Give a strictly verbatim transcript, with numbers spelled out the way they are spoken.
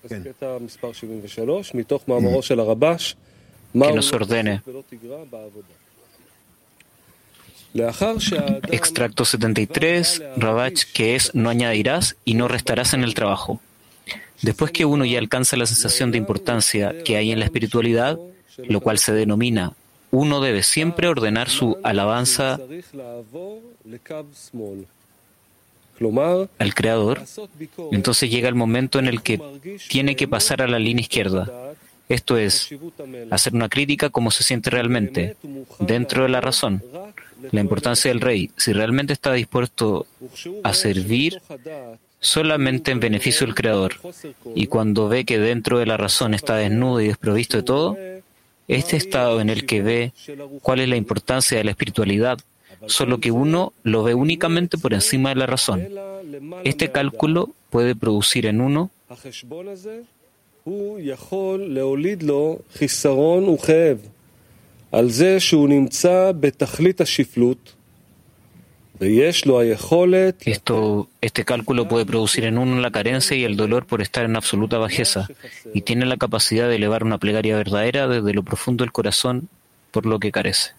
que nos ordene. Extracto setenta y tres, Rabach, que es: no añadirás y no restarás en el trabajo. Después que uno ya alcanza la sensación de importancia que hay en la espiritualidad, lo cual se denomina, uno debe siempre ordenar su alabanza al Creador, entonces llega el momento en el que tiene que pasar a la línea izquierda. Esto es, hacer una crítica como se siente realmente, dentro de la razón. La importancia del rey, si realmente está dispuesto a servir solamente en beneficio del Creador, y cuando ve que dentro de la razón está desnudo y desprovisto de todo, este estado en el que ve cuál es la importancia de la espiritualidad, solo que uno lo ve únicamente por encima de la razón. Este cálculo puede producir en uno Esto, este cálculo puede producir en uno la carencia y el dolor por estar en absoluta bajeza, y tiene la capacidad de elevar una plegaria verdadera desde lo profundo del corazón por lo que carece.